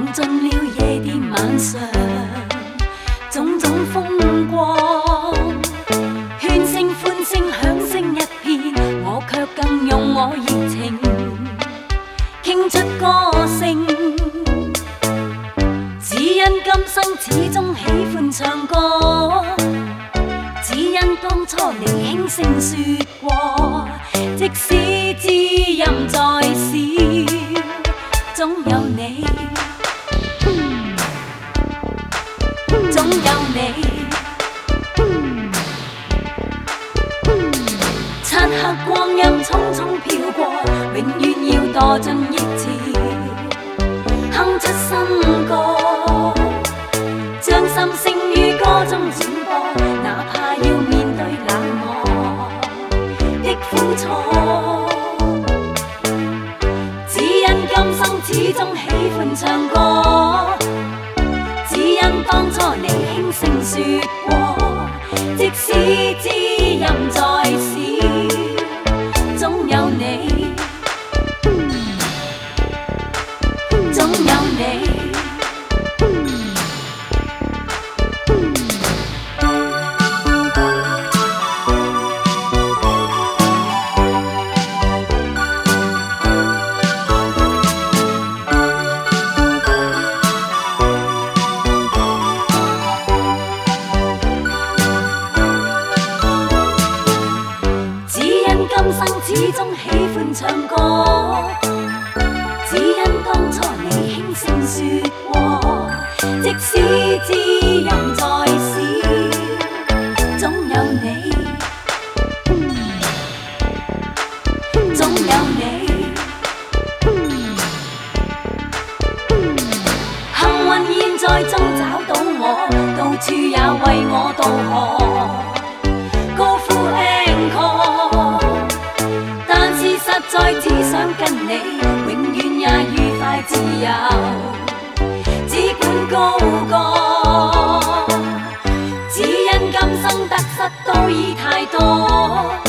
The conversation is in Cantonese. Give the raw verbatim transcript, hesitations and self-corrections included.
望尽了夜店晚上，种种风光，喧声欢声响声一片，我却更用我热情倾出歌声。只因今生始终喜欢唱歌，只因當初你輕聲說過，即使知音再少，總有你，總有你。漆黑光陰匆匆飄過，永遠要墮進熱潮，哼出新歌，將心聲於歌中轉播，哪怕要面對冷漠的苦楚。只因今生始終喜歡唱歌，只因當初你輕聲說過，即使知音再少，總有你，總有你。今生始終喜歡唱歌，只因當初你輕聲說過，即使知音再少，總有你，總有你。幸運現在終找到我，到處也為我渡河，高呼 encore。實在只想跟你永遠也愉快自由，只管高歌，只因今生得失都已太多。